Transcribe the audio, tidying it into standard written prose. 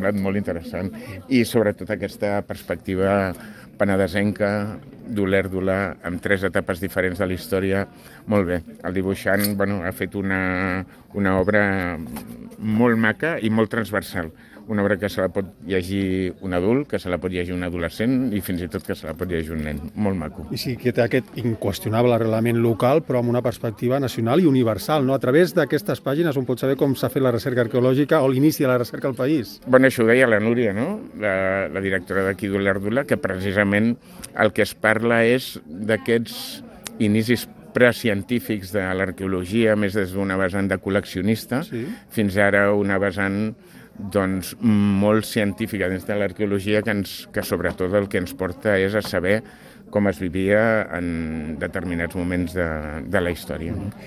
semblat molt interessant. I sobretot aquesta perspectiva penedesenca d'Olèrdola, amb 3 etapes diferents de la història, molt bé. El dibuixant ha fet una obra molt maca i molt transversal. Una obra que se la pot llegir un adult, que se la pot llegir un adolescent i fins i tot que se la pot llegir un nen. Molt maco. I sí que té aquest inqüestionable arrelament local, però amb una perspectiva nacional i universal, no? A través d'aquestes pàgines on pots saber com s'ha fet la recerca arqueològica o l'inici de la recerca al país. Això ho deia la Núria, no? La directora d'aquí d'Olèrdola, que precisament el que es parla és d'aquests inicis precientífics de l'arqueologia, més des d'una vessant de col·leccionista, fins ara una vessant molt científica dins de l'arqueologia que sobretot el que ens porta és a saber com es vivia en determinats moments de la història.